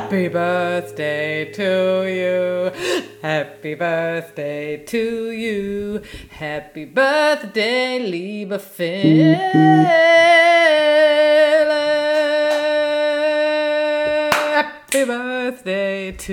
Happy birthday to you. Happy birthday to you. Happy birthday, liebe Philipp. Happy birthday to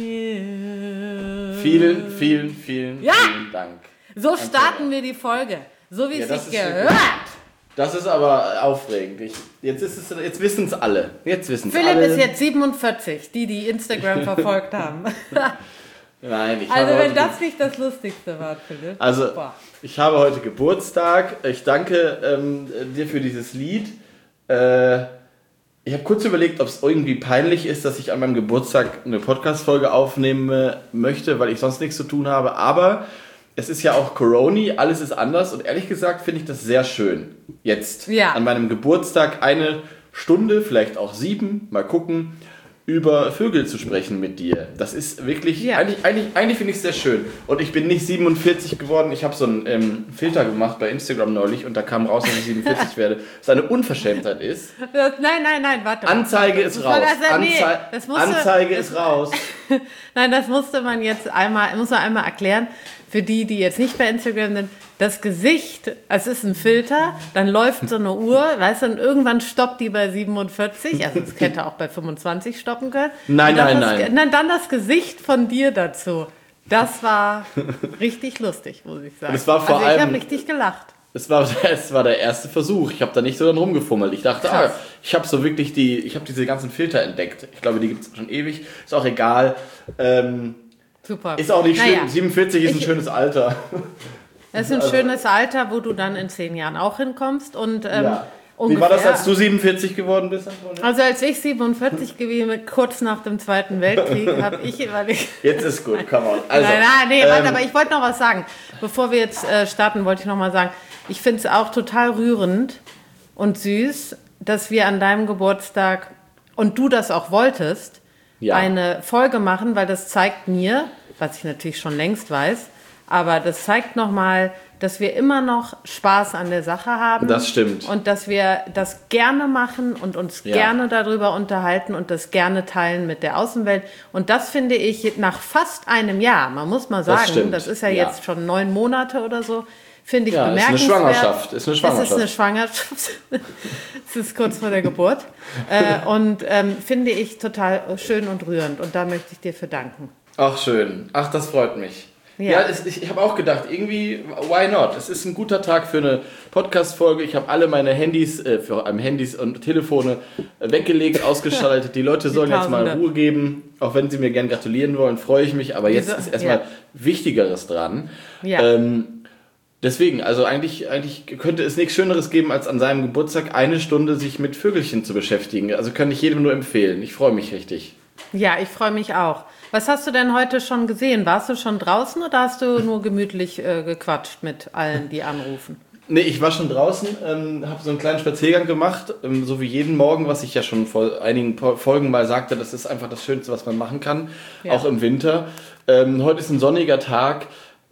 you. Vielen Dank. So starten wir die Folge. So wie es sich gehört. Das ist aber aufregend. Jetzt wissen es alle. Philipp ist jetzt 47, die Instagram verfolgt haben. Nein, wenn das nicht das Lustigste war, Philipp. Also, ich habe heute Geburtstag. Ich danke dir für dieses Lied. Ich habe kurz überlegt, ob es irgendwie peinlich ist, dass ich an meinem Geburtstag eine Podcast-Folge aufnehmen möchte, weil ich sonst nichts zu tun habe. Aber es ist ja auch Corona, alles ist anders. Und ehrlich gesagt finde ich das sehr schön, jetzt an meinem Geburtstag 1 Stunde, vielleicht auch 7, mal gucken, über Vögel zu sprechen mit dir. Das ist wirklich, eigentlich finde ich es sehr schön. Und ich bin nicht 47 geworden. Ich habe so einen Filter gemacht bei Instagram neulich und da kam raus, dass ich 47 werde. Was eine Unverschämtheit ist. Nein, warte. Anzeige ist raus. Anzeige ist raus. Nein, das muss man einmal erklären. Für die jetzt nicht bei Instagram sind, das Gesicht, es ist ein Filter, dann läuft so eine Uhr, weißt du, und irgendwann stoppt die bei 47, also es hätte auch bei 25 stoppen können. Nein. Dann das Gesicht von dir dazu. Das war richtig lustig, muss ich sagen. Es war vor allem, ich habe richtig gelacht. Es war der erste Versuch. Ich habe da nicht so dran rumgefummelt. Ich dachte, ich habe diese ganzen Filter entdeckt. Ich glaube, die gibt es schon ewig. Ist auch egal. Super. Ist auch nicht schlimm. 47 ist ein schönes Alter. Das ist ein schönes Alter, wo du dann in 10 Jahren auch hinkommst. Und, Wie war das, als du 47 geworden bist? Also als ich 47 gewesen bin, kurz nach dem Zweiten Weltkrieg, habe ich überlegt... Jetzt ist gut, come on. Also, warte, aber ich wollte noch was sagen. Bevor wir jetzt starten, wollte ich noch mal sagen, ich finde es auch total rührend und süß, dass wir an deinem Geburtstag, und du das auch wolltest, eine Folge machen, weil das zeigt mir, was ich natürlich schon längst weiß, aber das zeigt nochmal, dass wir immer noch Spaß an der Sache haben. Das stimmt. Und dass wir das gerne machen und uns gerne darüber unterhalten und das gerne teilen mit der Außenwelt. Und das finde ich nach fast einem Jahr, man muss mal sagen, das ist ja jetzt schon 9 Monate oder so, finde ich bemerkenswert. Ist eine Schwangerschaft. Es ist eine Schwangerschaft. Es ist kurz vor der Geburt. Und finde ich total schön und rührend. Und da möchte ich dir für danken. Ach, schön. Ach, das freut mich. Ja, ich habe auch gedacht, irgendwie, why not? Es ist ein guter Tag für eine Podcast-Folge. Ich habe alle meine Handys und Telefone weggelegt, ausgeschaltet. Die Leute sollen jetzt mal Ruhe geben. Auch wenn sie mir gern gratulieren wollen, freue ich mich. Aber jetzt ist erstmal Wichtigeres dran. Ja. Deswegen, also eigentlich könnte es nichts Schöneres geben, als an seinem Geburtstag 1 Stunde sich mit Vögelchen zu beschäftigen. Also kann ich jedem nur empfehlen. Ich freue mich richtig. Ja, ich freue mich auch. Was hast du denn heute schon gesehen? Warst du schon draußen oder hast du nur gemütlich gequatscht mit allen, die anrufen? Nee, ich war schon draußen, habe so einen kleinen Spaziergang gemacht, so wie jeden Morgen, was ich ja schon vor einigen Folgen mal sagte, das ist einfach das Schönste, was man machen kann, auch im Winter. Heute ist ein sonniger Tag.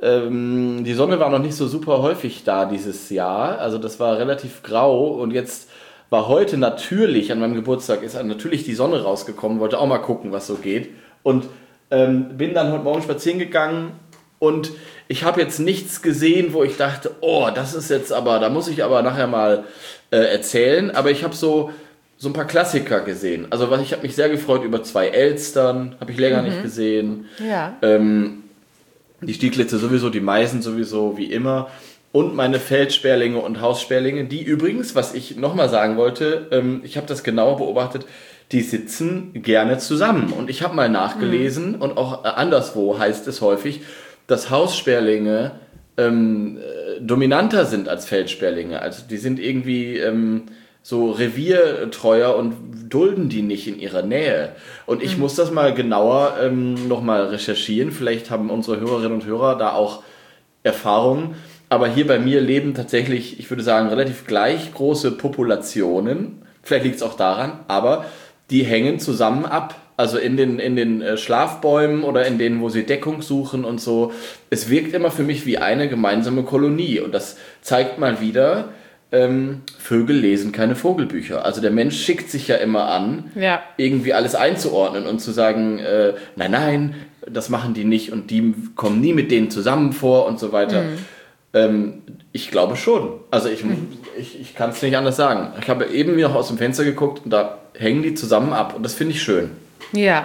Die Sonne war noch nicht so super häufig da dieses Jahr, also das war relativ grau und jetzt war heute natürlich, an meinem Geburtstag ist natürlich die Sonne rausgekommen, wollte auch mal gucken, was so geht und bin dann heute Morgen spazieren gegangen und ich habe jetzt nichts gesehen, wo ich dachte, das ist jetzt aber, da muss ich aber nachher mal erzählen, aber ich habe so ein paar Klassiker gesehen, also ich habe mich sehr gefreut über 2 Elstern, habe ich länger nicht gesehen, die Stieglitze sowieso, die Meisen sowieso, wie immer. Und meine Feldsperlinge und Haussperlinge, die übrigens, was ich nochmal sagen wollte, ich habe das genauer beobachtet, die sitzen gerne zusammen. Und ich habe mal nachgelesen und auch anderswo heißt es häufig, dass Haussperlinge dominanter sind als Feldsperlinge. Also die sind irgendwie so reviertreuer und dulden die nicht in ihrer Nähe. Und ich muss das mal genauer nochmal recherchieren. Vielleicht haben unsere Hörerinnen und Hörer da auch Erfahrungen. Aber hier bei mir leben tatsächlich, ich würde sagen, relativ gleich große Populationen. Vielleicht liegt es auch daran, aber die hängen zusammen ab. Also in den Schlafbäumen oder in denen, wo sie Deckung suchen und so. Es wirkt immer für mich wie eine gemeinsame Kolonie. Und das zeigt mal wieder, Vögel lesen keine Vogelbücher. Also der Mensch schickt sich ja immer an, irgendwie alles einzuordnen und zu sagen, nein, das machen die nicht und die kommen nie mit denen zusammen vor und so weiter. Ich glaube schon. Also ich kann es nicht anders sagen. Ich habe eben noch aus dem Fenster geguckt und da hängen die zusammen ab und das finde ich schön. Ja.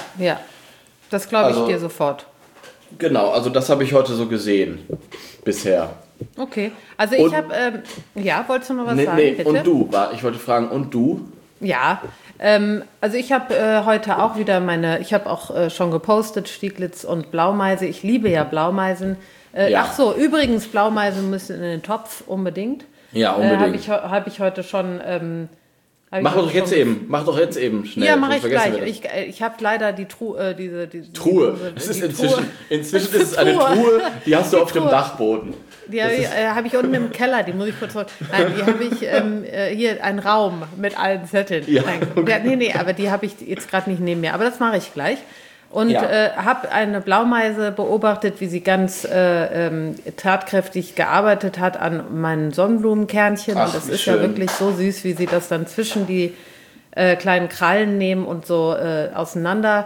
Das glaube ich dir sofort. Genau, also das habe ich heute so gesehen bisher. Okay, also ich habe, wolltest du noch was sagen, bitte? Und du, ich wollte fragen, und du? Ja, also ich habe heute auch wieder ich habe auch schon gepostet, Stieglitz und Blaumeise. Ich liebe ja Blaumeisen. Ach so, übrigens, Blaumeisen müssen in den Topf unbedingt. Ja, unbedingt. Habe ich heute schon... Mach doch jetzt eben schnell. Ja, mache ich gleich. Ich habe leider die Truhe. Truhe. Inzwischen ist es eine Truhe, die hast du auf dem Dachboden. Die habe ich unten im Keller, die muss ich kurz... Nein, die habe ich hier, einen Raum mit allen Zetteln. Ja, okay. Nee, aber die habe ich jetzt gerade nicht neben mir. Aber das mache ich gleich. Und habe eine Blaumeise beobachtet, wie sie ganz tatkräftig gearbeitet hat an meinen Sonnenblumenkernchen. Und das ist ja wirklich so süß, wie sie das dann zwischen die kleinen Krallen nehmen und so auseinander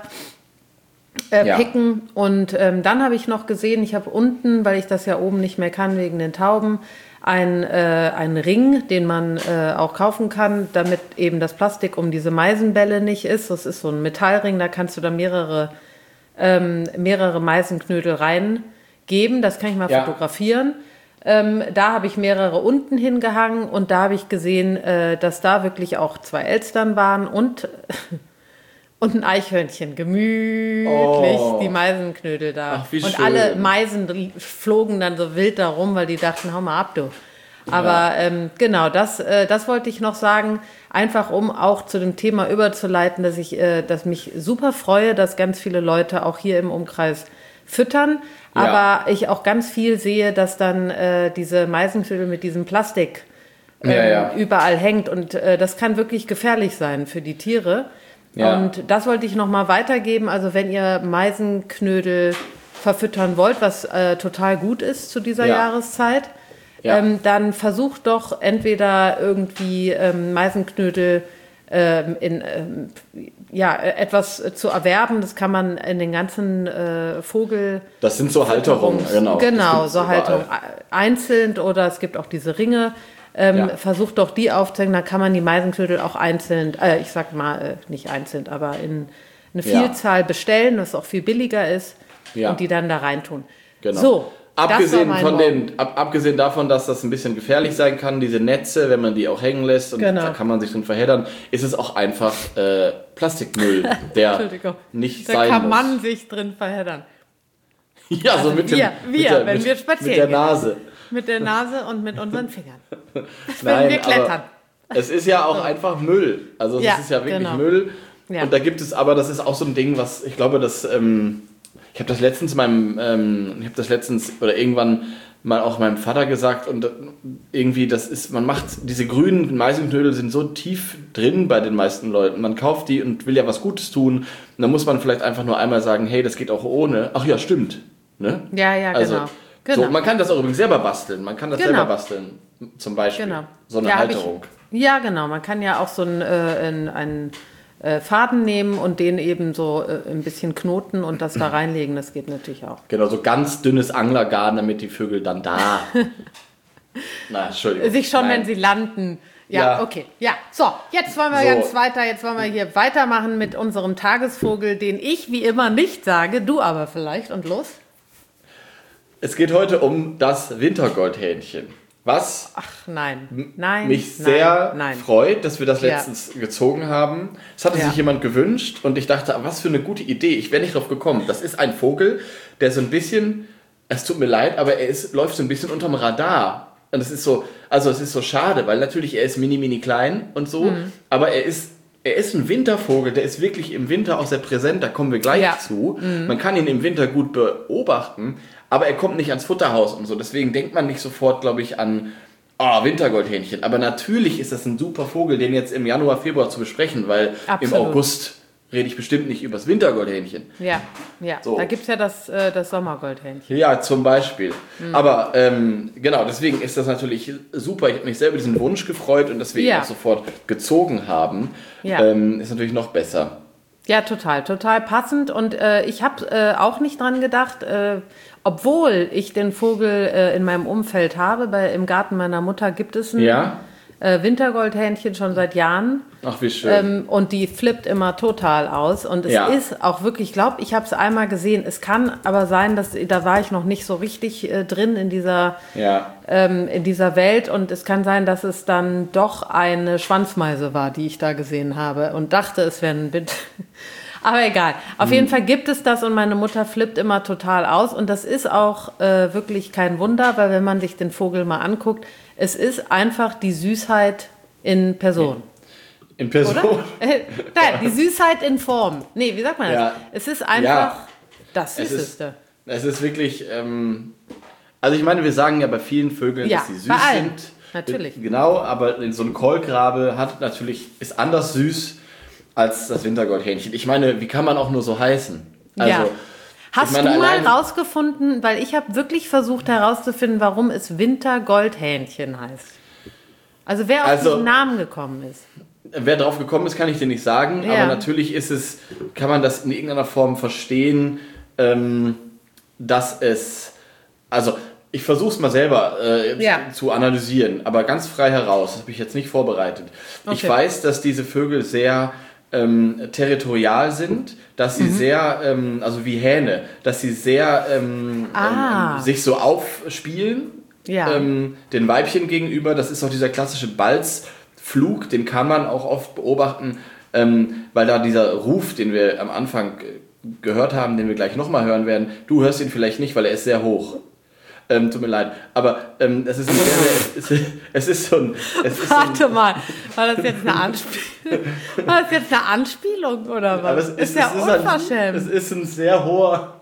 picken. Und dann habe ich noch gesehen, ich habe unten, weil ich das ja oben nicht mehr kann wegen den Tauben, einen Ring, den man auch kaufen kann, damit eben das Plastik um diese Meisenbälle nicht ist. Das ist so ein Metallring, da kannst du da mehrere Meisenknödel reingeben. Das kann ich mal fotografieren. Da habe ich mehrere unten hingehangen und da habe ich gesehen, dass da wirklich auch 2 Elstern waren und ein Eichhörnchen, gemütlich die Meisenknödel da. Ach, wie schön. Und alle Meisen flogen dann so wild da rum, weil die dachten, hau mal ab, du. Aber genau, das wollte ich noch sagen, einfach um auch zu dem Thema überzuleiten, dass mich super freue, dass ganz viele Leute auch hier im Umkreis füttern, aber ich auch ganz viel sehe, dass dann diese Meisenknödel mit diesem Plastik überall hängt und das kann wirklich gefährlich sein für die Tiere. Ja. Und das wollte ich nochmal weitergeben. Also wenn ihr Meisenknödel verfüttern wollt, was total gut ist zu dieser Jahreszeit, dann versucht doch entweder irgendwie Meisenknödel etwas zu erwerben. Das kann man in den ganzen Vogel... Das sind so Halterungen, genau. Genau, so Halterungen einzeln oder es gibt auch diese Ringe. Versucht doch die aufzuhängen, dann kann man die Meisenknödel auch einzeln, ich sag mal nicht einzeln, aber in eine Vielzahl bestellen, was auch viel billiger ist und die dann da reintun. Genau. So, abgesehen davon, dass das ein bisschen gefährlich sein kann, diese Netze, wenn man die auch hängen lässt und da kann man sich drin verheddern, ist es auch einfach Plastikmüll, der nicht sein muss. Da kann man sich drin verheddern. Ja, also so mit wenn wir spazieren mit der Nase. Mit der Nase und mit unseren Fingern. Nein, wir klettern. Es ist ja auch einfach Müll. Also es ist ja wirklich Müll. Ja. Und da gibt es, aber das ist auch so ein Ding, was ich glaube, dass ich habe das letztens irgendwann mal auch meinem Vater gesagt und irgendwie diese grünen Meisenknödel sind so tief drin bei den meisten Leuten. Man kauft die und will ja was Gutes tun. Und dann muss man vielleicht einfach nur einmal sagen, hey, das geht auch ohne. Ach ja, stimmt. Ne? Ja, genau. So, man kann das auch übrigens selber basteln. Man kann das selber basteln, zum Beispiel. Genau. So eine Halterung. Genau. Man kann ja auch so einen Faden nehmen und den eben so ein bisschen knoten und das da reinlegen. Das geht natürlich auch. Genau, so ganz dünnes Anglergarn, damit die Vögel dann da... Entschuldigung. Wenn sie landen... Ja, okay. Ja, so, jetzt wollen wir Jetzt wollen wir hier weitermachen mit unserem Tagesvogel, den ich wie immer nicht sage, du aber vielleicht. Und los? Es geht heute um das Wintergoldhähnchen, was mich sehr freut, dass wir das letztens gezogen haben. Es hatte sich jemand gewünscht und ich dachte, was für eine gute Idee, ich wäre nicht drauf gekommen. Das ist ein Vogel, der so ein bisschen, es tut mir leid, aber läuft so ein bisschen unterm Radar. Und es ist so schade, weil natürlich er ist mini klein und so, aber er ist ein Wintervogel, der ist wirklich im Winter auch sehr präsent, da kommen wir gleich zu. Man kann ihn im Winter gut beobachten, aber er kommt nicht ans Futterhaus und so. Deswegen denkt man nicht sofort, glaube ich, an Wintergoldhähnchen. Aber natürlich ist das ein super Vogel, den jetzt im Januar, Februar zu besprechen, weil im August rede ich bestimmt nicht über das Wintergoldhähnchen. Ja. So. Da gibt es ja das Sommergoldhähnchen. Ja, zum Beispiel. Aber genau, deswegen ist das natürlich super. Ich habe mich selber diesen Wunsch gefreut und deswegen auch sofort gezogen haben. Ist natürlich noch besser. Ja, total passend. Und ich habe auch nicht dran gedacht, obwohl ich den Vogel in meinem Umfeld habe, im Garten meiner Mutter gibt es einen Wintergoldhähnchen schon seit Jahren. Ach, wie schön. Und die flippt immer total aus. Und es ist auch wirklich, ich glaube, ich habe es einmal gesehen. Es kann aber sein, da war ich noch nicht so richtig drin in dieser Welt. Und es kann sein, dass es dann doch eine Schwanzmeise war, die ich da gesehen habe. Und dachte, es wäre ein Wind. Aber egal. Auf jeden Fall gibt es das und meine Mutter flippt immer total aus. Und das ist auch wirklich kein Wunder, weil wenn man sich den Vogel mal anguckt, es ist einfach die Süßheit in Person. In Person? Oder? Nein, die Süßheit in Form. Nee, wie sagt man das? Es ist einfach das Süßeste. Es ist wirklich, also ich meine, wir sagen ja bei vielen Vögeln, dass sie süß sind. Natürlich. Genau, aber so ein Kolkrabe ist anders süß als das Wintergoldhähnchen. Ich meine, wie kann man auch nur so heißen? Also, Hast du mal rausgefunden, weil ich habe wirklich versucht herauszufinden, warum es Wintergoldhähnchen heißt. Also wer auf diesen Namen gekommen ist. Wer drauf gekommen ist, kann ich dir nicht sagen, aber natürlich kann man das in irgendeiner Form verstehen, dass also ich versuche es mal selber zu analysieren, aber ganz frei heraus, das habe ich jetzt nicht vorbereitet. Okay. Ich weiß, dass diese Vögel sehr territorial sind, dass sie sehr, also wie Hähne, dass sie sehr sich so aufspielen, den Weibchen gegenüber. Das ist auch dieser klassische Balzflug, den kann man auch oft beobachten, weil da dieser Ruf, den wir am Anfang gehört haben, den wir gleich nochmal hören werden, du hörst ihn vielleicht nicht, weil er ist sehr hoch. Tut mir leid, aber es ist so ein... Warte mal, war das jetzt eine Anspielung oder was? Aber es ist ja unverschämt. Es ist ein sehr hoher...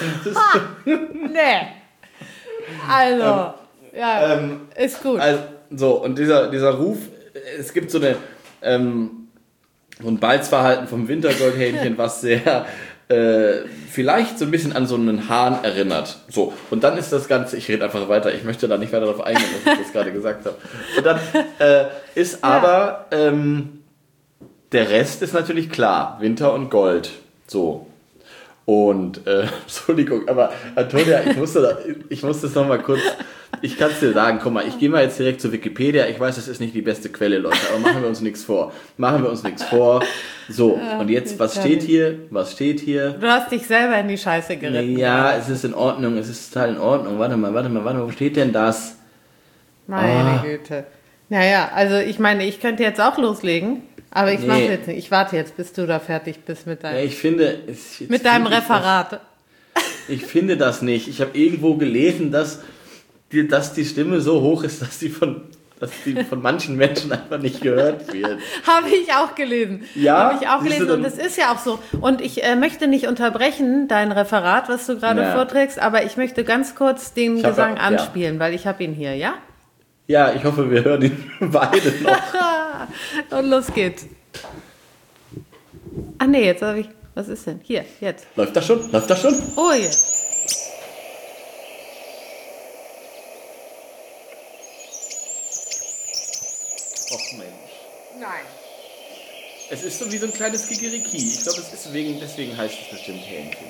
Nee. Also, ist gut. Also, und dieser Ruf, es gibt so ein Balzverhalten vom Wintergoldhähnchen, was sehr... vielleicht so ein bisschen an so einen Hahn erinnert. So, und dann ist das Ganze, ich rede einfach weiter, ich möchte da nicht weiter darauf eingehen, was ich das gerade gesagt habe. Und dann ist aber, der Rest ist natürlich klar, Winter und Gold. So. Und, Entschuldigung, aber Antonia, ich muss das nochmal kurz, ich kann es dir sagen, guck mal, ich gehe mal jetzt direkt zu Wikipedia, ich weiß, das ist nicht die beste Quelle, Leute, aber machen wir uns nichts vor. So, und jetzt, was steht hier? Du hast dich selber in die Scheiße geritten. Ja, es ist in Ordnung, es ist total in Ordnung. Warte mal, wo steht denn das? Meine Güte. Naja, also ich meine, ich könnte jetzt auch loslegen, aber ich mache jetzt nicht. Ich warte jetzt, bis du da fertig bist mit deinem, mit deinem Referat. Ich finde das nicht. Ich habe irgendwo gelesen, dass die Stimme so hoch ist, dass die von manchen Menschen einfach nicht gehört wird. Habe ich auch gelesen. Ja? Habe ich auch gelesen und es ist ja auch so. Und ich möchte nicht unterbrechen, dein Referat, was du gerade vorträgst, aber ich möchte ganz kurz den Gesang anspielen, weil ich habe ihn hier, ja? Ja, ich hoffe, wir hören ihn beide noch. Und los geht's. Ach nee, jetzt habe ich... Was ist denn? Hier, jetzt. Läuft das schon? Oh, jetzt. Och Mensch. Nein. Es ist so wie so ein kleines Kikeriki. Ich glaube, deswegen heißt es bestimmt Hähnchen.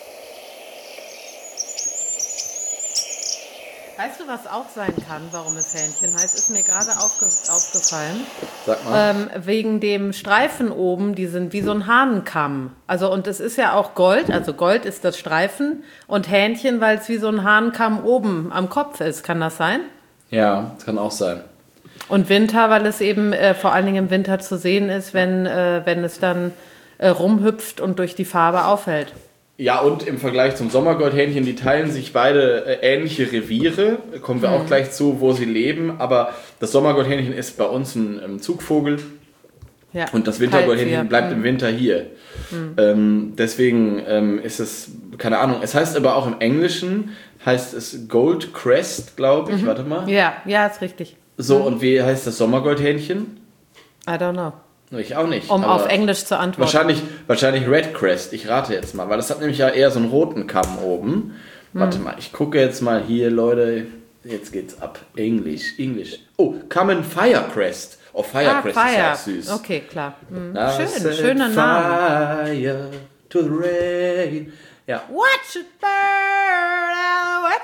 Weißt du, was auch sein kann, warum es Hähnchen heißt? Ist mir gerade aufgefallen. Sag mal. Wegen dem Streifen oben, die sind wie so ein Hahnenkamm. Also, und es ist ja auch Gold, also Gold ist das Streifen und Hähnchen, weil es wie so ein Hahnenkamm oben am Kopf ist. Kann das sein? Ja, das kann auch sein. Und Winter, weil es eben vor allen Dingen im Winter zu sehen ist, wenn es dann rumhüpft und durch die Farbe auffällt. Ja, und im Vergleich zum Sommergoldhähnchen, die teilen sich beide ähnliche Reviere. Kommen wir auch gleich zu, wo sie leben. Aber das Sommergoldhähnchen ist bei uns ein Zugvogel. Ja, und das Wintergoldhähnchen bleibt im Winter hier. Deswegen ist es, keine Ahnung, es heißt aber auch im Englischen, heißt es Goldcrest, glaube ich. Warte mal. Ja, ist richtig. So, und wie heißt das Sommergoldhähnchen? I don't know. Ich auch nicht. Um auf Englisch zu antworten. Wahrscheinlich Redcrest. Ich rate jetzt mal, weil das hat nämlich ja eher so einen roten Kamm oben. Warte mal, ich gucke jetzt mal hier, Leute. Jetzt geht's ab. Englisch. Oh, Common Firecrest. Oh, Firecrest ist ja süß. Okay, klar. Schöner Name. Fire to the rain. Ja. Watch it burn, wet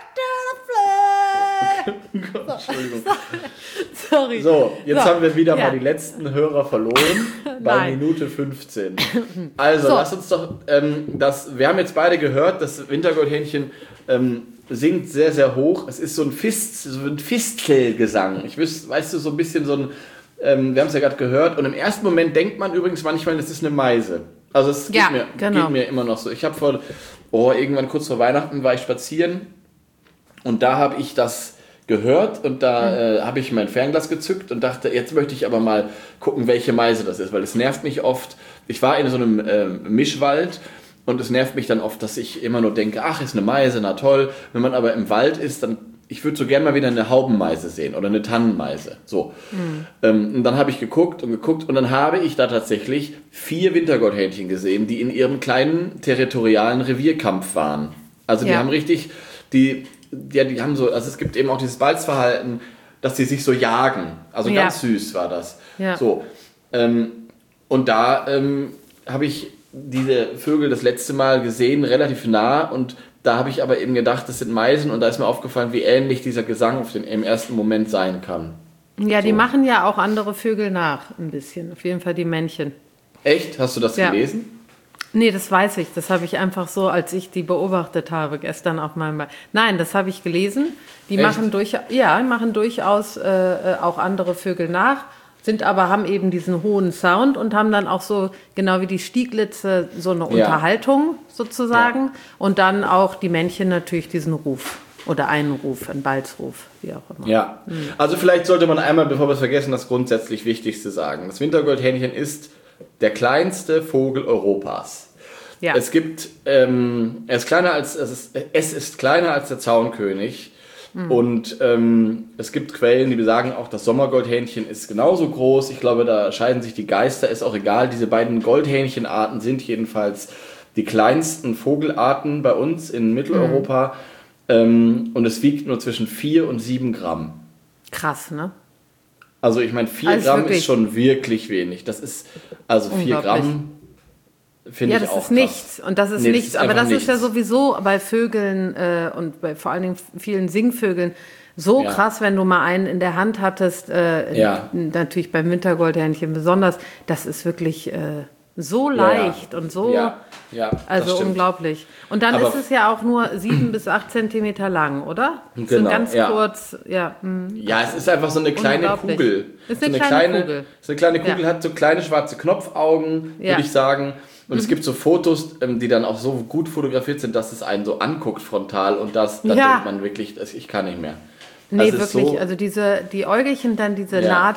to the flood. Entschuldigung. Sorry. So, jetzt haben wir wieder mal die letzten Hörer verloren bei Minute 15. Also, lass uns doch, wir haben jetzt beide gehört, das Wintergoldhähnchen singt sehr, sehr hoch. Es ist so ein Fistelgesang. Weißt du, so ein bisschen so ein, wir haben es ja gerade gehört. Und im ersten Moment denkt man übrigens manchmal, das ist eine Meise. Also es geht mir immer noch so. Ich habe irgendwann kurz vor Weihnachten war ich spazieren und da habe ich das gehört und da habe ich mein Fernglas gezückt und dachte, jetzt möchte ich aber mal gucken, welche Meise das ist, weil es nervt mich oft. Ich war in so einem Mischwald und es nervt mich dann oft, dass ich immer nur denke, ach, ist eine Meise, na toll. Wenn man aber im Wald ist, dann ich würde so gerne mal wieder eine Haubenmeise sehen oder eine Tannenmeise. So. Und dann habe ich geguckt und dann habe ich da tatsächlich 4 Wintergoldhähnchen gesehen, die in ihrem kleinen territorialen Revierkampf waren. Also die haben richtig, die haben so, also es gibt eben auch dieses Balzverhalten, dass die sich so jagen. Also ganz süß war das. Ja. So. Und da habe ich diese Vögel das letzte Mal gesehen, relativ nah, und da habe ich aber eben gedacht, das sind Meisen, und da ist mir aufgefallen, wie ähnlich dieser Gesang im ersten Moment sein kann. Ja, die machen ja auch andere Vögel nach, ein bisschen. Auf jeden Fall die Männchen. Echt? Hast du das gelesen? Nee, das weiß ich. Das habe ich einfach so, als ich die beobachtet habe, gestern auf meinem... Nein, das habe ich gelesen. Die machen durchaus auch andere Vögel nach, haben eben diesen hohen Sound und haben dann auch so, genau wie die Stieglitze, so eine Unterhaltung sozusagen. Ja. Und dann auch die Männchen natürlich diesen Ruf oder einen Ruf, einen Balzruf, wie auch immer. Ja, also vielleicht sollte man einmal, bevor wir es vergessen, das grundsätzlich Wichtigste sagen. Das Wintergoldhähnchen ist der kleinste Vogel Europas. Ja. Es ist kleiner als der Zaunkönig. Und es gibt Quellen, die besagen auch, das Sommergoldhähnchen ist genauso groß. Ich glaube, da scheiden sich die Geister, ist auch egal. Diese beiden Goldhähnchenarten sind jedenfalls die kleinsten Vogelarten bei uns in Mitteleuropa. Und es wiegt nur zwischen 4 und 7 Gramm. Krass, ne? Also ich meine, 4 Gramm ist schon wirklich wenig. Das ist, also 4 Gramm... Ja, das ist nichts. Und das ist nichts. Aber das ist ja sowieso bei Vögeln und bei vor allen Dingen vielen Singvögeln so krass, wenn du mal einen in der Hand hattest. Natürlich beim Wintergoldhähnchen besonders. Das ist wirklich so leicht und so. Also unglaublich. Und dann ist es ja auch nur 7 bis 8 Zentimeter lang, oder? Genau. So ganz kurz. Ja, es ist einfach so eine kleine Kugel. Ist eine kleine Kugel. So eine kleine Kugel hat so kleine schwarze Knopfaugen, würde ich sagen. Und es gibt so Fotos, die dann auch so gut fotografiert sind, dass es einen so anguckt frontal, und dann denkt man wirklich, ich kann nicht mehr. Nee, also wirklich. Also die Äugelchen, dann dieser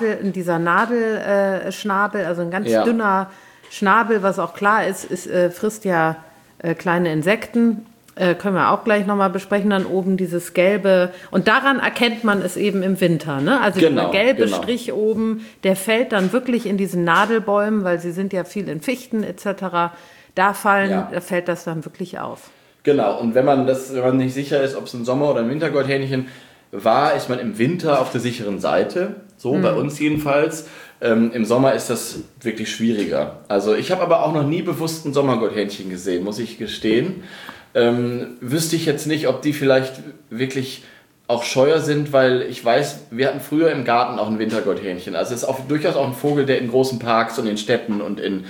Nadelschnabel, also ein ganz dünner Schnabel, was auch klar ist, frisst ja kleine Insekten. Können wir auch gleich nochmal besprechen. Dann oben dieses gelbe. Und daran erkennt man es eben im Winter. Ne? Also dieser gelbe Strich oben, der fällt dann wirklich in diesen Nadelbäumen, weil sie sind ja viel in Fichten etc. Da fällt das dann wirklich auf. Genau. Und wenn man nicht sicher ist, ob es ein Sommer- oder ein Wintergoldhähnchen war, ist man im Winter auf der sicheren Seite. So, bei uns jedenfalls. Im Sommer ist das wirklich schwieriger. Also ich habe aber auch noch nie bewusst ein Sommergoldhähnchen gesehen, muss ich gestehen. Wüsste ich jetzt nicht, ob die vielleicht wirklich auch scheuer sind, weil ich weiß, wir hatten früher im Garten auch ein Wintergoldhähnchen. Also es ist durchaus auch ein Vogel, der in großen Parks und in Städten und in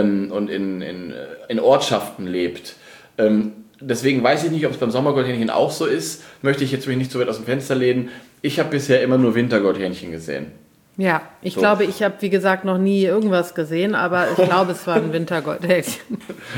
Ortschaften lebt. Deswegen weiß ich nicht, ob es beim Sommergoldhähnchen auch so ist. Möchte ich jetzt mich nicht so weit aus dem Fenster lehnen. Ich habe bisher immer nur Wintergoldhähnchen gesehen. Ja, ich glaube, ich habe, wie gesagt, noch nie irgendwas gesehen, aber ich glaube, es war ein Wintergoldhähnchen.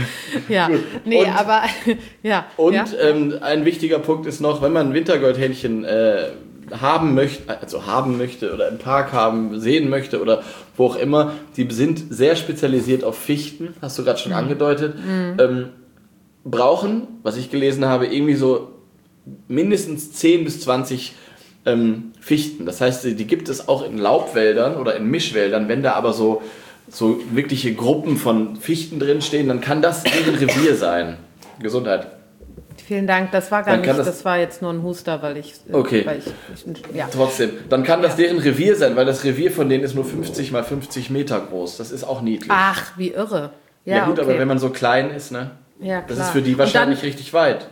Ein wichtiger Punkt ist noch, wenn man ein Wintergoldhähnchen haben möchte oder im Park sehen möchte oder wo auch immer, die sind sehr spezialisiert auf Fichten, hast du gerade schon angedeutet, brauchen, was ich gelesen habe, irgendwie so mindestens 10 bis 20 Fichten. Das heißt, die gibt es auch in Laubwäldern oder in Mischwäldern. Wenn da aber so so wirkliche Gruppen von Fichten drinstehen, dann kann das deren Revier sein. Gesundheit. Vielen Dank, das war gar nicht, das war jetzt nur ein Huster, weil ich... Okay, ja. Trotzdem, dann kann das deren Revier sein, weil das Revier von denen ist nur 50 mal 50 Meter groß. Das ist auch niedlich. Ach, wie irre. Ja gut, aber wenn man so klein ist, ne? Ja, klar. Das ist für die wahrscheinlich richtig weit.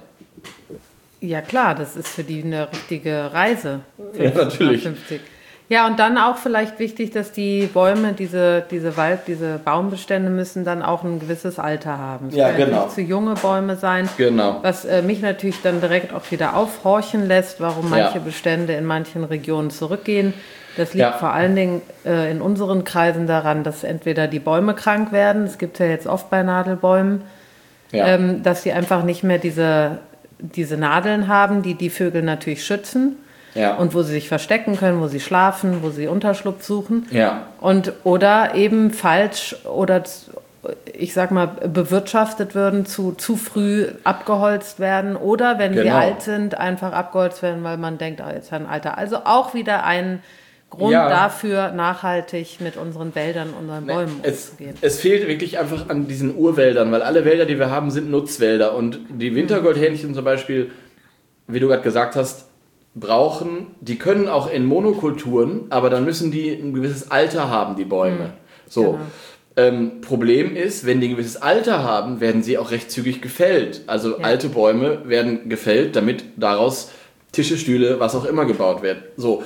Ja klar, das ist für die eine richtige Reise. Ja, natürlich. 50. Ja, und dann auch vielleicht wichtig, dass die Bäume, diese Baumbestände müssen dann auch ein gewisses Alter haben. Es können genau. nicht zu junge Bäume sein. Genau. Was mich natürlich dann direkt auch wieder aufhorchen lässt, warum manche Bestände in manchen Regionen zurückgehen. Das liegt vor allen Dingen in unseren Kreisen daran, dass entweder die Bäume krank werden, es gibt ja jetzt oft bei Nadelbäumen, dass sie einfach nicht mehr diese Nadeln haben, die die Vögel natürlich schützen. Ja. Und wo sie sich verstecken können, wo sie schlafen, wo sie Unterschlupf suchen. Ja. Oder eben falsch oder ich sag mal bewirtschaftet würden, zu früh abgeholzt werden oder wenn sie alt sind, einfach abgeholzt werden, weil man denkt, jetzt ein Alter. Also auch wieder ein Grund dafür, nachhaltig mit unseren Wäldern, unseren Bäumen umzugehen. Es fehlt wirklich einfach an diesen Urwäldern, weil alle Wälder, die wir haben, sind Nutzwälder. Und die Wintergoldhähnchen zum Beispiel, wie du gerade gesagt hast, die können auch in Monokulturen, aber dann müssen die ein gewisses Alter haben, die Bäume. So. Genau. Problem ist, wenn die ein gewisses Alter haben, werden sie auch recht zügig gefällt. Also alte Bäume werden gefällt, damit daraus Tische, Stühle, was auch immer gebaut wird. So.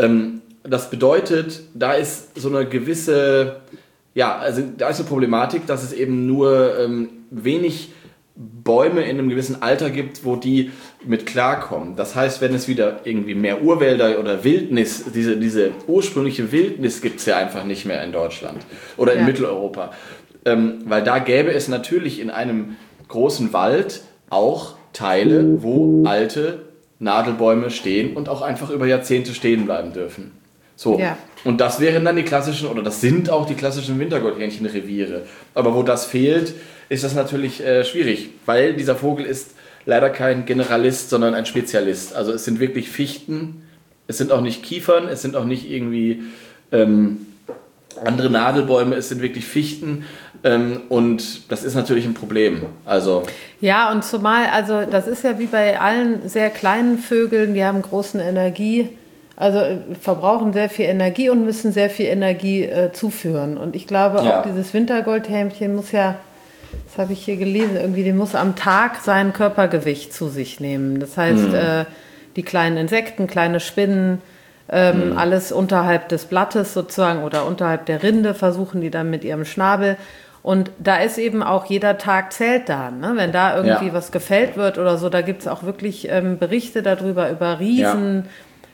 Das bedeutet, da ist so eine gewisse, also da ist eine Problematik, dass es eben nur wenig Bäume in einem gewissen Alter gibt, wo die mit klarkommen. Das heißt, wenn es wieder irgendwie mehr Urwälder oder Wildnis, diese ursprüngliche Wildnis gibt es ja einfach nicht mehr in Deutschland oder in Mitteleuropa. Weil da gäbe es natürlich in einem großen Wald auch Teile, wo alte Nadelbäume stehen und auch einfach über Jahrzehnte stehen bleiben dürfen. So. Ja. Und das wären dann das sind auch die klassischen Wintergoldhähnchenreviere. Aber wo das fehlt, ist das natürlich schwierig, weil dieser Vogel ist leider kein Generalist, sondern ein Spezialist. Also es sind wirklich Fichten, es sind auch nicht Kiefern, es sind auch nicht irgendwie andere Nadelbäume, es sind wirklich Fichten und das ist natürlich ein Problem. Also ja, und zumal, also das ist ja wie bei allen sehr kleinen Vögeln, die haben großen verbrauchen sehr viel Energie und müssen sehr viel Energie zuführen. Und ich glaube auch dieses Wintergoldhähnchen muss das habe ich hier gelesen, irgendwie, die muss am Tag sein Körpergewicht zu sich nehmen. Das heißt, die kleinen Insekten, kleine Spinnen, alles unterhalb des Blattes sozusagen oder unterhalb der Rinde versuchen die dann mit ihrem Schnabel. Und da ist eben auch jeder Tag zählt da. Ne? Wenn da irgendwie was gefällt wird oder so, da gibt es auch wirklich Berichte darüber, über riesen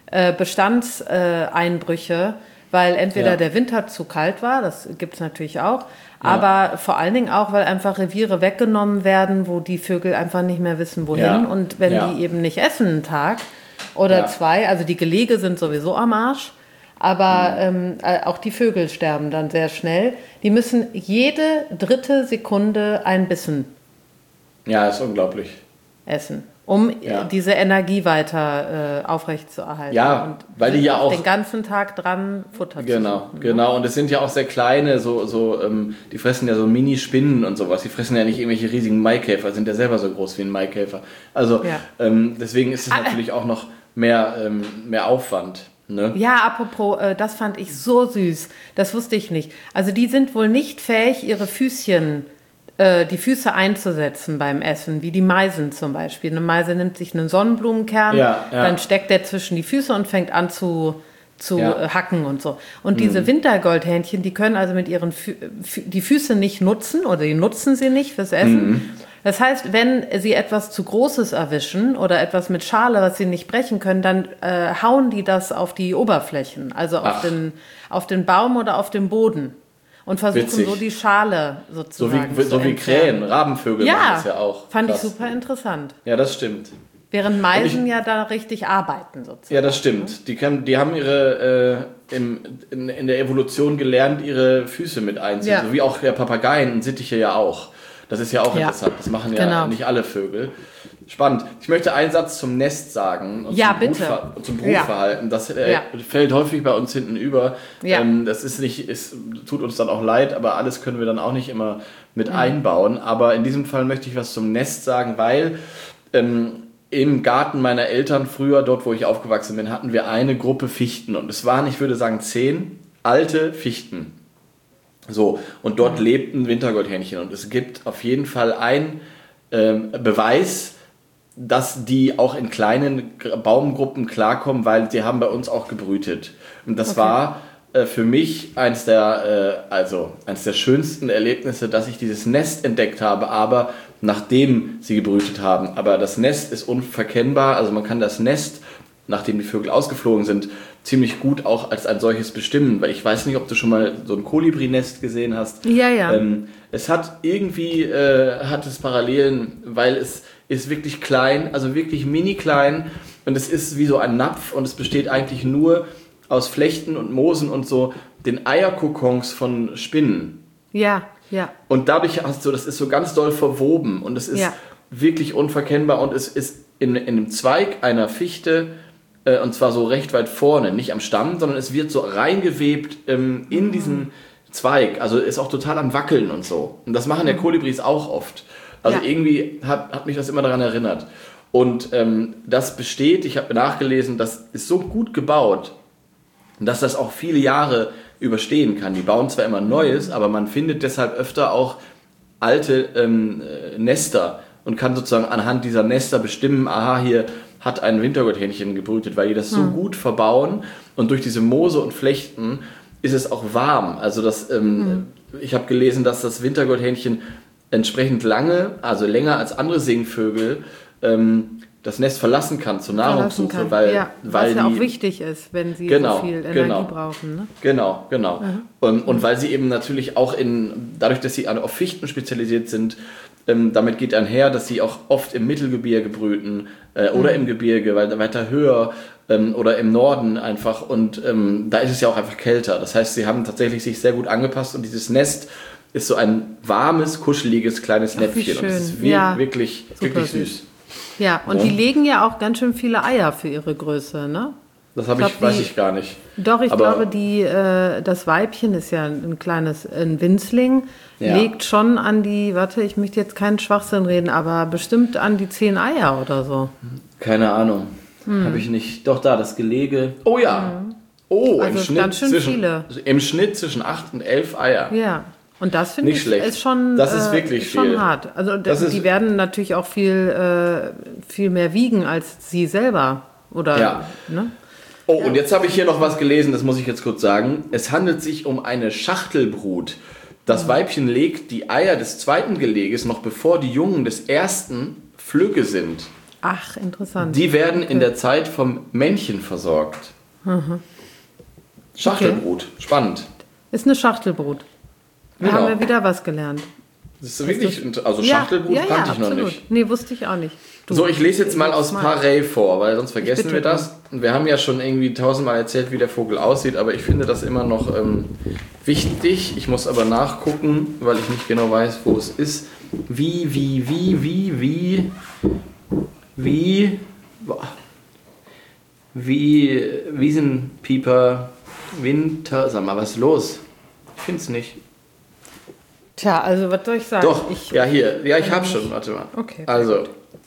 Bestandseinbrüche, weil entweder der Winter zu kalt war, das gibt es natürlich auch, aber vor allen Dingen auch, weil einfach Reviere weggenommen werden, wo die Vögel einfach nicht mehr wissen, wohin. Und wenn die eben nicht essen einen Tag oder zwei, also die Gelege sind sowieso am Arsch, aber auch die Vögel sterben dann sehr schnell. Die müssen jede dritte Sekunde ein Bissen ist unglaublich. Essen, um diese Energie weiter aufrechtzuerhalten. Ja, und weil die ja auch den ganzen Tag dran Futter zu suchen. Genau. Und es sind ja auch sehr kleine, die fressen ja so Mini-Spinnen und sowas. Die fressen ja nicht irgendwelche riesigen Maikäfer, sind ja selber so groß wie ein Maikäfer. Also deswegen ist es natürlich auch noch mehr Aufwand. Ne? Ja, apropos, das fand ich so süß. Das wusste ich nicht. Also die sind wohl nicht fähig, die Füße einzusetzen beim Essen, wie die Meisen zum Beispiel. Eine Meise nimmt sich einen Sonnenblumenkern, dann steckt der zwischen die Füße und fängt an zu hacken und so. Und diese Wintergoldhähnchen, die können also mit ihren die Füße nicht nutzen oder die nutzen sie nicht fürs Essen. Das heißt, wenn sie etwas zu Großes erwischen oder etwas mit Schale, was sie nicht brechen können, dann hauen die das auf die Oberflächen, also auf den Baum oder auf den Boden. Und versuchen so die Schale sozusagen so wie Krähen, Rabenvögel machen das ja auch. Fand ich super interessant. Ja, das stimmt. Während Meisen da richtig arbeiten sozusagen. Ja, das stimmt. Die haben ihre in der Evolution gelernt, ihre Füße mit einzusetzen. So wie auch Papageien und Sittiche ja auch. Das ist ja auch interessant. Das machen nicht alle Vögel. Spannend. Ich möchte einen Satz zum Nest sagen. Und Ja, zum bitte. Zum Brutverhalten. Das fällt häufig bei uns hinten über. Ja. Das ist nicht, es tut uns dann auch leid, aber alles können wir dann auch nicht immer mit einbauen. Aber in diesem Fall möchte ich was zum Nest sagen, weil im Garten meiner Eltern früher, dort wo ich aufgewachsen bin, hatten wir eine Gruppe Fichten. Und es waren, ich würde sagen, 10 alte Fichten. So, und dort lebten Wintergoldhähnchen. Und es gibt auf jeden Fall einen Beweis, dass die auch in kleinen Baumgruppen klarkommen, weil sie haben bei uns auch gebrütet. Und das war für mich eines der schönsten Erlebnisse, dass ich dieses Nest entdeckt habe, aber nachdem sie gebrütet haben. Aber das Nest ist unverkennbar, also man kann das Nest, nachdem die Vögel ausgeflogen sind, ziemlich gut auch als ein solches bestimmen, weil ich weiß nicht, ob du schon mal so ein Kolibrinest gesehen hast. Ja. Es hat irgendwie, hat es Parallelen, weil es ist wirklich klein, also wirklich mini klein und es ist wie so ein Napf und es besteht eigentlich nur aus Flechten und Moosen und so den Eierkokons von Spinnen. Ja. Und dadurch hast du, das ist so ganz doll verwoben und es ist wirklich unverkennbar und es ist in einem Zweig einer Fichte, und zwar so recht weit vorne, nicht am Stamm, sondern es wird so reingewebt in diesen Zweig. Also ist auch total am Wackeln und so. Und das machen ja Kolibris auch oft. Also irgendwie hat mich das immer daran erinnert. Und das besteht, ich habe nachgelesen, das ist so gut gebaut, dass das auch viele Jahre überstehen kann. Die bauen zwar immer Neues, aber man findet deshalb öfter auch alte Nester und kann sozusagen anhand dieser Nester bestimmen, aha, hier hat ein Wintergoldhähnchen gebrütet, weil die das so gut verbauen und durch diese Moose und Flechten ist es auch warm. Also ich habe gelesen, dass das Wintergoldhähnchen entsprechend lange, also länger als andere Singvögel, das Nest verlassen kann zur Nahrungssuche, weil was ja die, auch wichtig ist, wenn sie so viel Energie brauchen. Ne? Genau. Und weil sie eben natürlich auch dadurch, dass sie auf Fichten spezialisiert sind, damit geht einher, dass sie auch oft im Mittelgebirge brüten oder im Gebirge, weil weiter höher oder im Norden einfach und da ist es ja auch einfach kälter. Das heißt, sie haben tatsächlich sich sehr gut angepasst und dieses Nest ist so ein warmes, kuscheliges, kleines Näpfchen und es ist wirklich süß. Ja, und die legen ja auch ganz schön viele Eier für ihre Größe, ne? Das weiß ich gar nicht. Doch, ich glaube, das Weibchen ist ja ein Winzling, legt schon an die, ich möchte jetzt keinen Schwachsinn reden, aber bestimmt an die 10 Eier oder so. Keine Ahnung, habe ich nicht. Doch, das Gelege. Oh ja. Oh, also ganz schön viele. Im Schnitt zwischen 8 und 11 Eier. Ja. Und das finde ich ist schon, das ist wirklich schon viel. hart. Also die werden natürlich auch viel mehr wiegen als sie selber. Oder, ne? Oh, und jetzt habe ich hier noch was gelesen, das muss ich jetzt kurz sagen. Es handelt sich um eine Schachtelbrut. Das Weibchen legt die Eier des zweiten Geleges noch bevor die Jungen des ersten Flügge sind. Ach, interessant. Die werden in der Zeit vom Männchen versorgt. Schachtelbrut, spannend. Ist eine Schachtelbrut. Da haben wir wieder was gelernt. Das ist wirklich, also Schachtelbrut kannte ich noch nicht. Nee, wusste ich auch nicht. So, ich lese jetzt mal aus Parey vor, weil sonst vergessen wir das. Und wir haben ja schon irgendwie 1000-mal erzählt, wie der Vogel aussieht, aber ich finde das immer noch wichtig. Ich muss aber nachgucken, weil ich nicht genau weiß, wo es ist. Wiesenpieper, Winter, sag mal, was ist los? Ich finde es nicht. Tja, also was soll ich sagen? Doch, ich habe schon, warte mal. Okay. Also,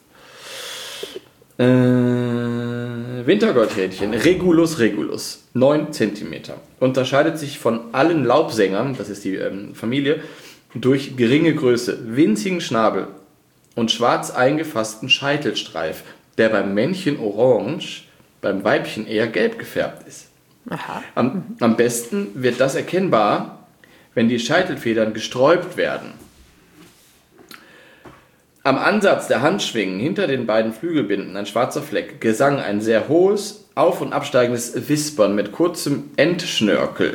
Wintergoldhähnchen, Regulus, 9 cm. Unterscheidet sich von allen Laubsängern, das ist die Familie, durch geringe Größe, winzigen Schnabel und schwarz eingefassten Scheitelstreif, der beim Männchen orange, beim Weibchen eher gelb gefärbt ist. Aha. Am besten wird das erkennbar, wenn die Scheitelfedern gesträubt werden. Am Ansatz der Handschwingen hinter den beiden Flügelbinden ein schwarzer Fleck. Gesang ein sehr hohes, auf- und absteigendes Wispern mit kurzem Endschnörkel.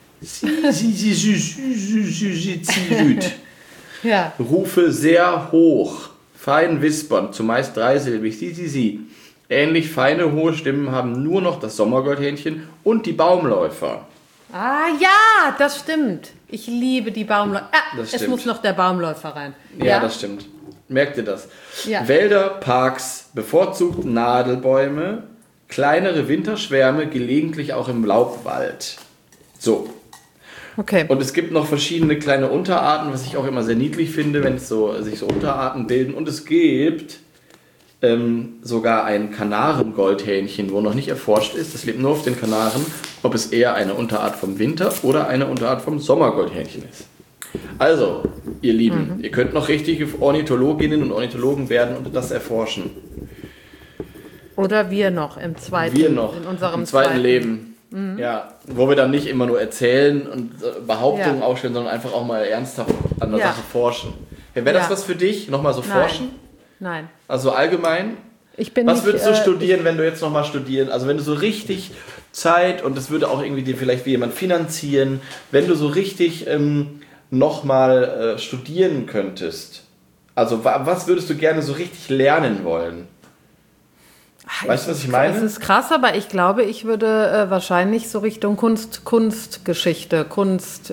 Ja. Rufe sehr hoch, fein wispern, zumeist dreisilbig. Sie. Ähnlich feine, hohe Stimmen haben nur noch das Sommergoldhähnchen und die Baumläufer. Ah ja, das stimmt. Ich liebe die Baumläufer. Das es stimmt. muss noch der Baumläufer rein. Ja, das stimmt. Merkt ihr das? Ja. Wälder, Parks, bevorzugt Nadelbäume, kleinere Winterschwärme, gelegentlich auch im Laubwald. So. Okay. Und es gibt noch verschiedene kleine Unterarten, was ich auch immer sehr niedlich finde, wenn es sich so Unterarten bilden. Und es gibt sogar ein Kanaren-Goldhähnchen, wo noch nicht erforscht ist, das lebt nur auf den Kanaren, ob es eher eine Unterart vom Winter- oder eine Unterart vom Sommergoldhähnchen ist. Also, ihr Lieben, ihr könnt noch richtige Ornithologinnen und Ornithologen werden und das erforschen. Oder wir noch im zweiten, Wir noch in unserem im zweiten Leben. Ja, wo wir dann nicht immer nur erzählen und Behauptungen aufstellen, sondern einfach auch mal ernsthaft an der Sache forschen. Wäre das was für dich? Nochmal so forschen? Nein. Also allgemein? Was würdest du studieren, wenn du jetzt nochmal studieren? Also wenn du so richtig Zeit, und das würde auch irgendwie dir vielleicht wie jemand finanzieren, wenn du so richtig nochmal studieren könntest. Also was würdest du gerne so richtig lernen wollen? Weißt du, was ich meine? Das ist krass, aber ich glaube, ich würde wahrscheinlich so Richtung Kunstgeschichte, Kunst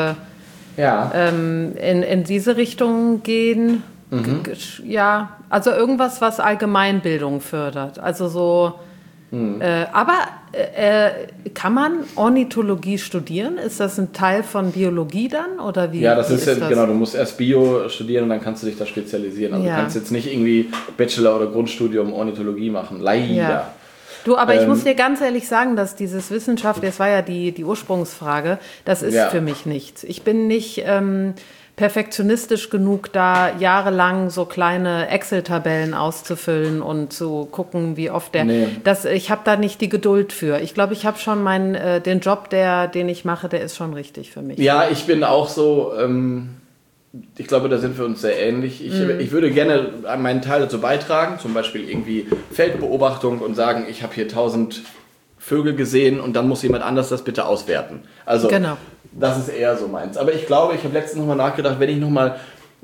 in diese Richtung gehen. Ja, also irgendwas, was Allgemeinbildung fördert. Also so. Aber kann man Ornithologie studieren? Ist das ein Teil von Biologie dann? Oder wie? Ja, das ist ja, genau, du musst erst Bio studieren und dann kannst du dich da spezialisieren. Also du kannst jetzt nicht irgendwie Bachelor- oder Grundstudium Ornithologie machen. Leider. Ja. Du, aber ich muss dir ganz ehrlich sagen, dass dieses Wissenschaft, das war ja die Ursprungsfrage, das ist für mich nichts. Ich bin nicht perfektionistisch genug, da jahrelang so kleine Excel-Tabellen auszufüllen und zu gucken, wie oft ich habe da nicht die Geduld für. Ich glaube, ich habe schon den Job, den ich mache, der ist schon richtig für mich. Ja, ich bin auch so, ich glaube, da sind wir uns sehr ähnlich. Ich würde gerne meinen Teil dazu beitragen, zum Beispiel irgendwie Feldbeobachtung und sagen, ich habe hier 1000 Vögel gesehen und dann muss jemand anders das bitte auswerten. Also das ist eher so meins. Aber ich glaube, ich habe letztens nochmal nachgedacht, wenn ich nochmal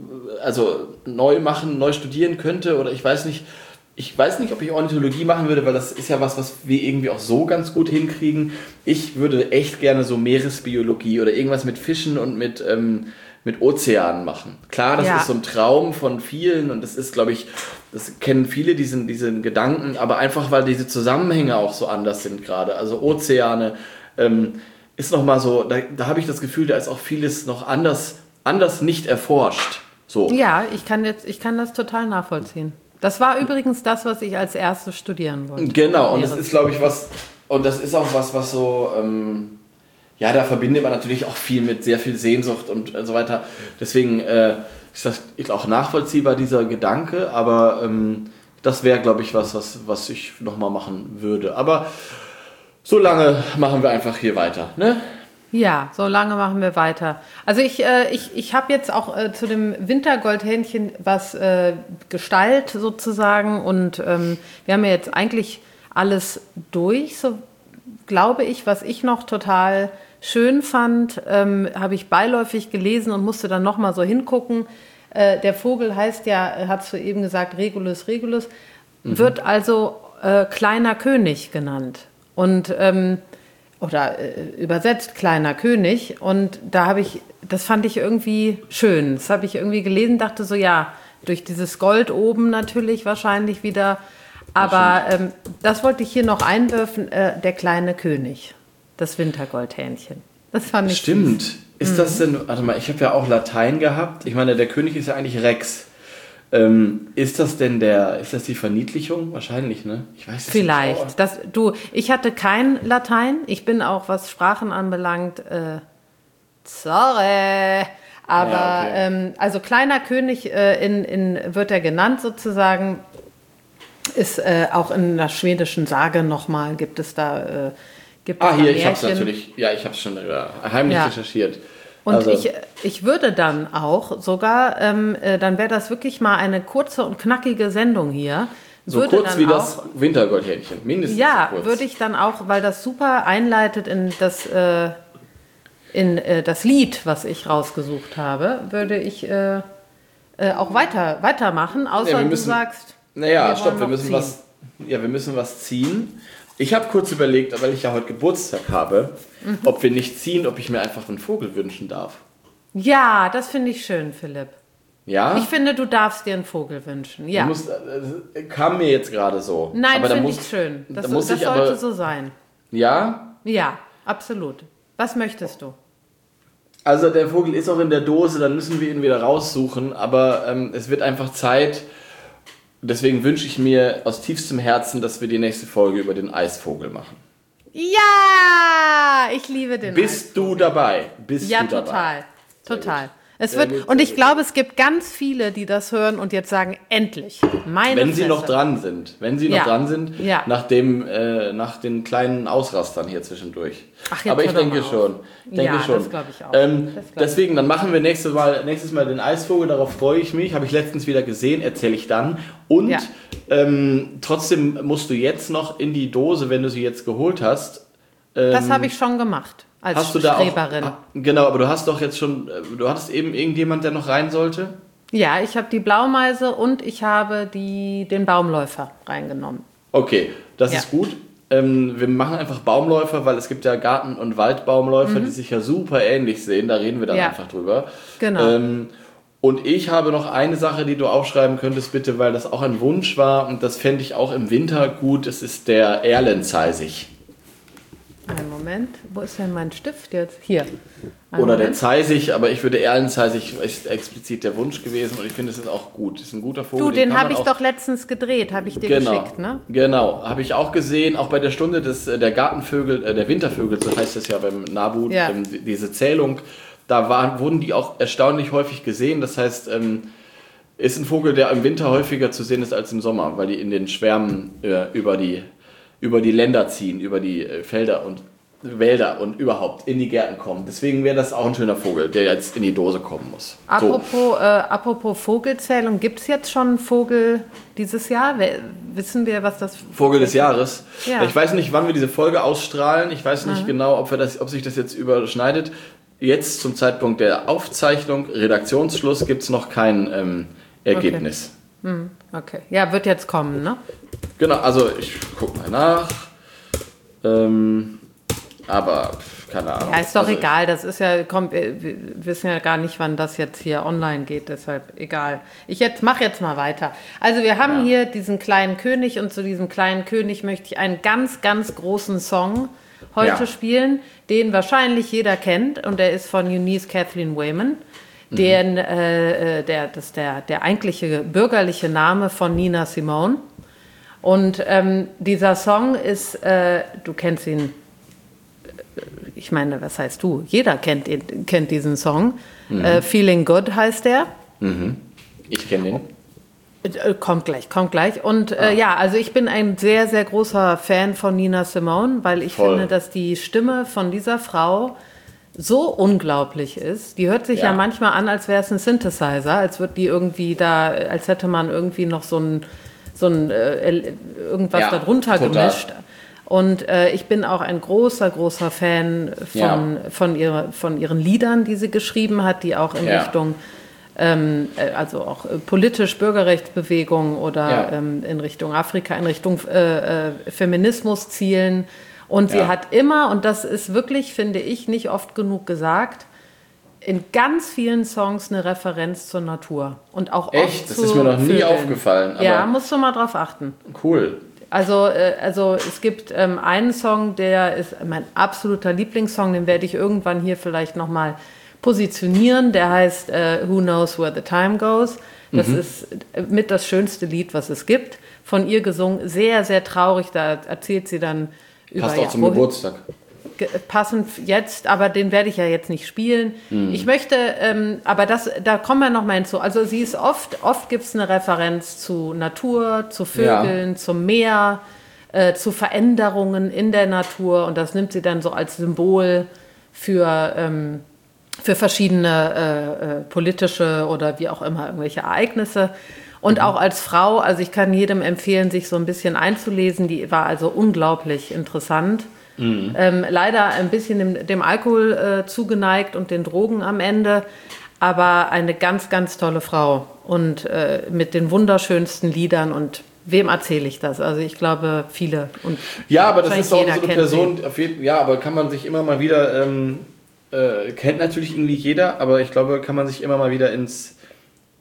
neu studieren könnte oder ich weiß nicht, ob ich Ornithologie machen würde, weil das ist ja was wir irgendwie auch so ganz gut hinkriegen. Ich würde echt gerne so Meeresbiologie oder irgendwas mit Fischen und mit Ozeanen machen. Klar, das ist so ein Traum von vielen und das ist, glaube ich, das kennen viele diesen Gedanken, aber einfach, weil diese Zusammenhänge auch so anders sind gerade. Also Ozeane ist nochmal so, da habe ich das Gefühl, da ist auch vieles noch anders nicht erforscht. So. Ja, ich kann das total nachvollziehen. Das war übrigens das, was ich als erstes studieren wollte. Genau, und das ist, glaube ich, und das ist auch was so, da verbindet man natürlich auch viel mit sehr viel Sehnsucht und so weiter. Deswegen ist das auch nachvollziehbar, dieser Gedanke, aber das wäre, glaube ich, was ich nochmal machen würde. Aber so lange machen wir einfach hier weiter, ne? Ja, so lange machen wir weiter. Also ich habe jetzt auch zu dem Wintergoldhähnchen was Gestalt sozusagen und wir haben ja jetzt eigentlich alles durch, so glaube ich. Was ich noch total schön fand, habe ich beiläufig gelesen und musste dann nochmal so hingucken. Der Vogel heißt ja, hast du eben gesagt, Regulus regulus, wird also kleiner König genannt. Und oder übersetzt kleiner König. Und das fand ich irgendwie schön. Das habe ich irgendwie gelesen, dachte so, ja, durch dieses Gold oben natürlich wahrscheinlich wieder. Aber das wollte ich hier noch einwerfen, der kleine König, das Wintergoldhähnchen. Das fand ich Stimmt. süß. Ist das denn, warte mal, ich habe ja auch Latein gehabt. Ich meine, der König ist ja eigentlich Rex. Ist das die Verniedlichung? Wahrscheinlich, ne? Ich weiß es vielleicht. nicht. Ich hatte kein Latein. Ich bin auch, was Sprachen anbelangt, sorry. Aber, ja, okay. Also kleiner König wird er genannt sozusagen. Ist auch in der schwedischen Sage nochmal, gibt es da hier, ich habe es natürlich. Ja, ich habe es schon heimlich recherchiert. Und also. ich würde dann auch sogar, dann wäre das wirklich mal eine kurze und knackige Sendung hier. So kurz wie das Wintergoldhähnchen, mindestens. Ja, so kurz. würde ich dann auch, weil das super einleitet in das Lied, was ich rausgesucht habe, würde ich auch weitermachen, außer du sagst... Naja, stopp, wir müssen was ziehen. Ich habe kurz überlegt, weil ich ja heute Geburtstag habe, ob wir nicht ziehen, ob ich mir einfach einen Vogel wünschen darf. Ja, das finde ich schön, Philipp. Ja? Ich finde, du darfst dir einen Vogel wünschen. Ja. Kam mir jetzt gerade so. Nein, finde ich schön. Das sollte so sein. Ja? Ja, absolut. Was möchtest du? Also der Vogel ist auch in der Dose, dann müssen wir ihn wieder raussuchen, aber es wird einfach Zeit. Deswegen wünsche ich mir aus tiefstem Herzen, dass wir die nächste Folge über den Eisvogel machen. Ja, ich liebe den Bist du dabei? Ja, total. Total. Und ich glaube, es gibt ganz viele, die das hören und jetzt sagen, endlich, Wenn sie noch dran sind. Ja. Nach den kleinen Ausrastern hier zwischendurch. Ach, aber ich denke schon. Das glaube ich auch. Deswegen, dann machen wir nächstes Mal den Eisvogel, darauf freue ich mich. Habe ich letztens wieder gesehen, erzähle ich dann. Und trotzdem musst du jetzt noch in die Dose, wenn du sie jetzt geholt hast. Das habe ich schon gemacht. Als Streberin. Genau, aber du hast doch jetzt schon, du hattest eben irgendjemand, der noch rein sollte? Ja, ich habe die Blaumeise und ich habe den Baumläufer reingenommen. Okay, das ist gut. Wir machen einfach Baumläufer, weil es gibt ja Garten- und Waldbaumläufer, die sich ja super ähnlich sehen. Da reden wir dann einfach drüber. Genau. Und ich habe noch eine Sache, die du aufschreiben könntest, bitte, weil das auch ein Wunsch war und das fände ich auch im Winter gut. Es ist der Erlenzeisig. Einen Moment, wo ist denn mein Stift jetzt? Hier. Oder der Zeisig, aber ich würde Erlenzeisig, ist explizit der Wunsch gewesen und ich finde, es ist auch gut. Das ist ein guter Vogel. Den habe ich doch letztens gedreht, habe ich dir geschickt, ne? Genau, habe ich auch gesehen, auch bei der Stunde der Gartenvögel, der Wintervögel, so heißt es ja beim NABU, diese Zählung, da wurden die auch erstaunlich häufig gesehen. Das heißt, ist ein Vogel, der im Winter häufiger zu sehen ist als im Sommer, weil die in den Schwärmen über die Länder ziehen, über die Felder und Wälder und überhaupt in die Gärten kommen. Deswegen wäre das auch ein schöner Vogel, der jetzt in die Dose kommen muss. Apropos Vogelzählung, gibt es jetzt schon einen Vogel dieses Jahr? Wissen wir, was das Vogel des Jahres? Ja. Ich weiß nicht, wann wir diese Folge ausstrahlen. Ich weiß nicht genau, ob sich das jetzt überschneidet. Jetzt zum Zeitpunkt der Aufzeichnung, Redaktionsschluss, gibt es noch kein Ergebnis. Okay. Ja, wird jetzt kommen, ne? Genau, also ich gucke mal nach. Aber keine Ahnung. Ja, ist doch egal. Das ist ja, wir wissen ja gar nicht, wann das jetzt hier online geht, deshalb egal. Ich mache jetzt mal weiter. Also wir haben hier diesen kleinen König und zu diesem kleinen König möchte ich einen ganz, ganz großen Song heute spielen, den wahrscheinlich jeder kennt und der ist von Eunice Kathleen Wayman. Der eigentliche bürgerliche Name von Nina Simone. Und dieser Song ist, du kennst ihn, ich meine, was heißt du? Jeder kennt diesen Song. Feeling Good heißt der. Ich kenne den. Kommt gleich. Und also ich bin ein sehr, sehr großer Fan von Nina Simone, weil ich finde, dass die Stimme von dieser Frau so unglaublich ist. Die hört sich ja manchmal an, als wäre es ein Synthesizer, als hätte man irgendwie noch irgendwas darunter gemischt. Und ich bin auch ein großer, großer Fan von ihren Liedern, die sie geschrieben hat, die auch in Richtung, also auch politisch Bürgerrechtsbewegung oder in Richtung Afrika, in Richtung Feminismus zielen. Und sie hat immer, und das ist wirklich, finde ich, nicht oft genug gesagt, in ganz vielen Songs eine Referenz zur Natur. Und auch echt? Das ist mir noch nie aufgefallen. Aber ja, musst du mal drauf achten. Cool. Also es gibt einen Song, der ist mein absoluter Lieblingssong, den werde ich irgendwann hier vielleicht nochmal positionieren. Der heißt Who Knows Where the Time Goes. Das ist mit das schönste Lied, was es gibt. Von ihr gesungen, sehr, sehr traurig. Da erzählt sie dann über... Passt auch zum Geburtstag. Passend jetzt, aber den werde ich ja jetzt nicht spielen. Ich möchte, aber da kommen wir noch mal hinzu. Also sie ist oft gibt es eine Referenz zu Natur, zu Vögeln, zum Meer, zu Veränderungen in der Natur und das nimmt sie dann so als Symbol für verschiedene politische oder wie auch immer irgendwelche Ereignisse. Und auch als Frau, also ich kann jedem empfehlen, sich so ein bisschen einzulesen. Die war also unglaublich interessant. Leider ein bisschen dem Alkohol zugeneigt und den Drogen am Ende, aber eine ganz, ganz tolle Frau und mit den wunderschönsten Liedern und wem erzähle ich das? Also ich glaube viele. Und ja, aber das ist auch so eine Person, aber kann man sich immer mal wieder, kennt natürlich irgendwie jeder, aber ich glaube, kann man sich immer mal wieder ins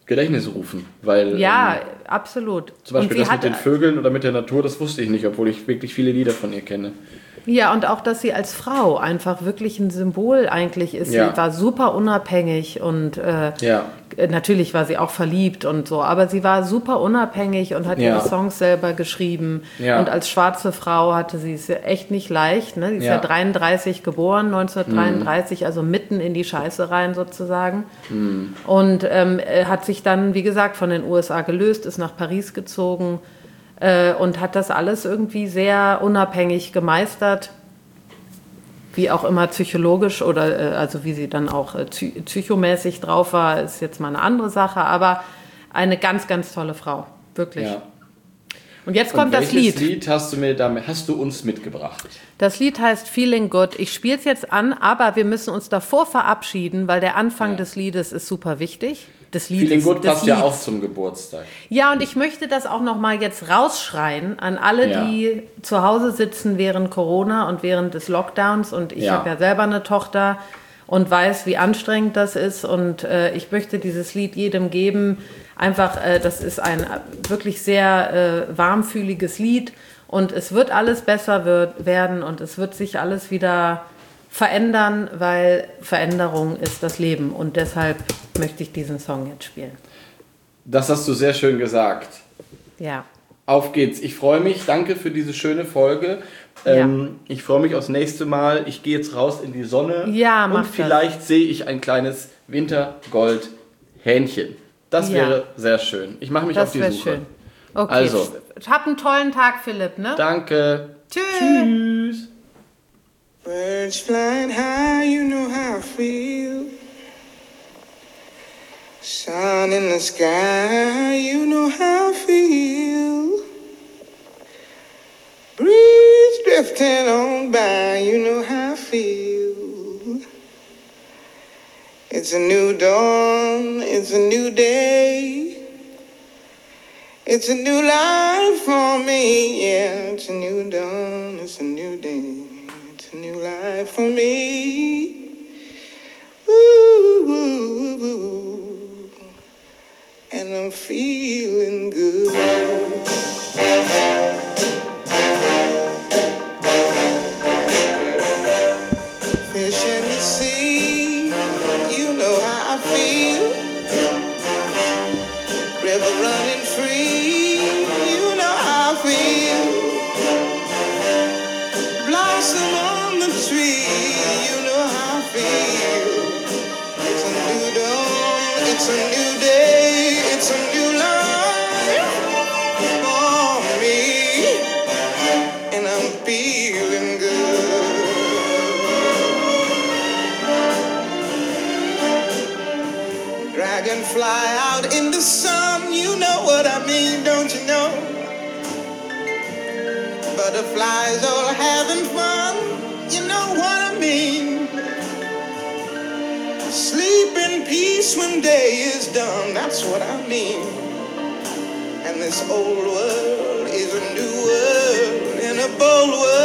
Gedächtnis rufen. Weil, ja, absolut. Zum Beispiel das mit den Vögeln oder mit der Natur, das wusste ich nicht, obwohl ich wirklich viele Lieder von ihr kenne. Ja, und auch, dass sie als Frau einfach wirklich ein Symbol eigentlich ist. Ja. Sie war super unabhängig und natürlich war sie auch verliebt und so, aber sie war super unabhängig und hat ihre Songs selber geschrieben. Ja. Und als schwarze Frau hatte sie es echt nicht leicht. Ne? Sie ist ja 1933 geboren, 1933, also mitten in die Scheiße rein sozusagen. Und hat sich dann, wie gesagt, von den USA gelöst, ist nach Paris gezogen. Und hat das alles irgendwie sehr unabhängig gemeistert, wie auch immer psychologisch oder also wie sie dann auch psychomäßig drauf war, ist jetzt mal eine andere Sache, aber eine ganz, ganz tolle Frau, wirklich. Ja. Und jetzt kommt das Lied. Welches Lied hast du uns mitgebracht? Das Lied heißt Feeling Good. Ich spiele es jetzt an, aber wir müssen uns davor verabschieden, weil der Anfang des Liedes ist super wichtig. Feeling Good passt ja auch zum Geburtstag. Ja, und ich möchte das auch noch mal jetzt rausschreien an alle, die zu Hause sitzen während Corona und während des Lockdowns. Und ich habe ja selber eine Tochter und weiß, wie anstrengend das ist. Und ich möchte dieses Lied jedem geben. Einfach, das ist ein wirklich sehr warmfühliges Lied. Und es wird alles besser werden und es wird sich alles wieder verändern, weil Veränderung ist das Leben. Und deshalb möchte ich diesen Song jetzt spielen. Das hast du sehr schön gesagt. Ja. Auf geht's. Ich freue mich. Danke für diese schöne Folge. Ich freue mich aufs nächste Mal. Ich gehe jetzt raus in die Sonne. Ja, mach und vielleicht sehe ich ein kleines Wintergold-Hähnchen. Das wäre sehr schön. Ich mache mich auf die Suche. Schön. Okay. Also. Hab einen tollen Tag, Philipp. Ne? Danke. Tschüss. Birds flying high, you know how I feel. Sun in the sky, you know how I feel. Breeze drifting on by, you know how I feel. It's a new dawn, it's a new day. It's a new life for me, yeah. It's a new dawn, it's a new day. It's a new life for me. Ooh, ooh, ooh. And I'm feeling good. Fish in the sea, you know how I feel. River running free, you know how I feel. Blossom on the tree, you know how I feel. It's a new dawn, it's a new day, it's a new life for me, and I'm feeling good. Dragonfly out in the sun, you know what I mean, don't you know? Butterflies all having fun, you know what I mean. Sleep in peace when day is done, that's what I mean. And this old world is a new world in a bold world.